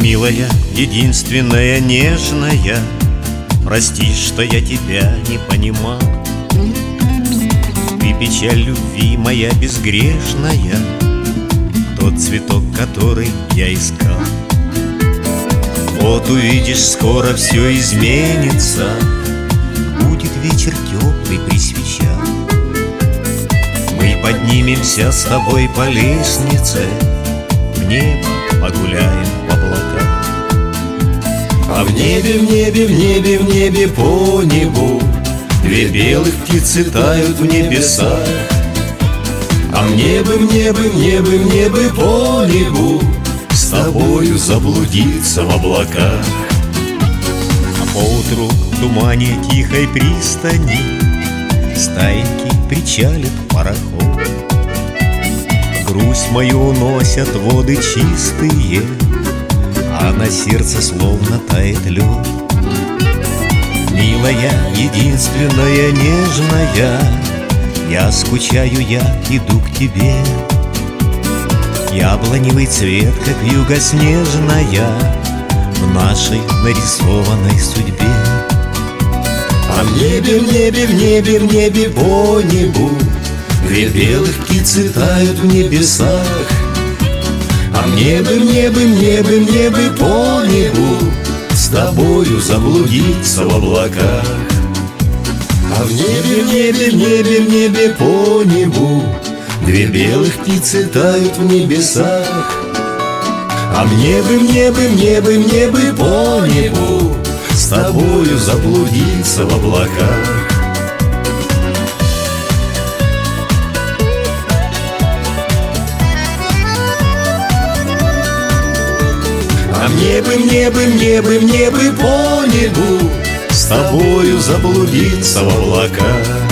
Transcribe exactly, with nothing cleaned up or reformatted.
Милая, единственная, нежная, прости, что я тебя не понимал. Ты печаль любви моя безгрешная, тот цветок, который я искал. Вот увидишь, скоро все изменится, будет вечер теплый при свечах. Мы поднимемся с тобой по лестнице, в небо погуляем в облаках. А в небе, в небе, в небе, в небе по небу две белых птицы тают в небесах. А мне бы, мне бы, мне бы, мне бы по небу с тобою заблудиться в облаках. А поутру в тумане тихой пристани стайки причалит пароход. Грусть мою уносят воды чистые, а на сердце словно тает лед. Милая, единственная, нежная, я скучаю, я иду к тебе. Яблоневый цвет, как вьюга снежная, в нашей нарисованной судьбе. А в небе, в небе, в небе, в небе по небу две белых птицы тают в небесах. А мне бы, мне бы, мне бы, мне бы по небу с тобою заблудиться в облаках. А в небе, в небе, в небе, в небе по небу две белых птицы тают в небесах. А мне бы, мне бы, мне бы, мне бы по небу с тобою заблудиться в облаках. А мне бы, мне бы, мне бы, мне бы по небу с тобою заблудиться в облаках.